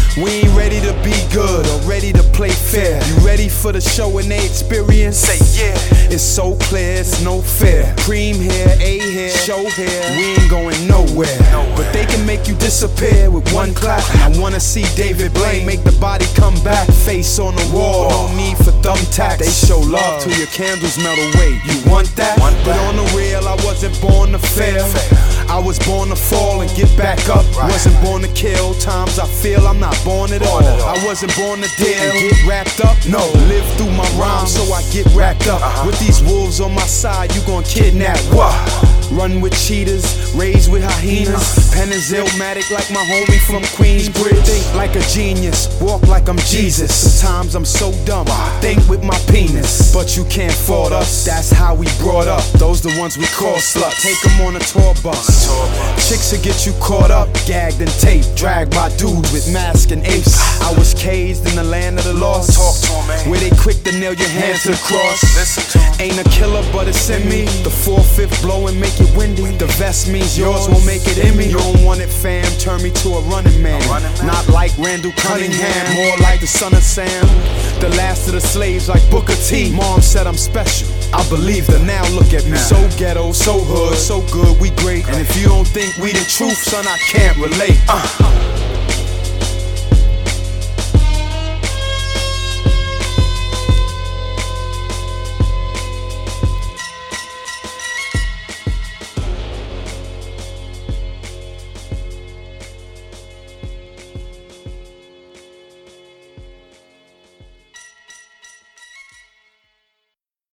We ain't ready to be good or ready to play fair. You ready for the show and they experience? Say yeah. It's so clear, it's no fair. Cream hair, A hair, show hair. We ain't going nowhere. But they can make you disappear with one clap. And I wanna see David Blaine make the body come back. Face on the wall, no need for thumbtacks. They show love till your candles melt away. You want that? But on the real, I wasn't born to fail. I was born to fall and get back up. Wasn't born to kill. Times I feel I'm not born at all. I wasn't born to deal and get wrapped up. No, live through my rhymes so I get racked up. With these wolves on my side, you gon' kidnap what? Run with cheetahs, raised with hyenas. Pen is illmatic like my homie from Queensbridge. Think like a genius, walk like I'm Jesus. Sometimes I'm so dumb, think with my penis. But you can't fault us, that's how we brought up. Those the ones we call sluts. Take them on a tour bus. Chicks will get you caught up, gagged and taped, dragged by dudes with masks and apes. I was caged in the land of the lost. Talk to 'em, man. Where they quick to nail your hand to the cross. Ain't a killer, but it's in me. The 4/5 blow and make it windy. The vest means yours won't make it in me. You don't want it, fam, turn me to a running man. Not like Randall Cunningham, more like the son of Sam. The last of the slaves like Booker T. Mom said I'm special, I believed her, now look at me. So ghetto, so hood, so good, we great. And if you don't think we the truth, son, I can't relate.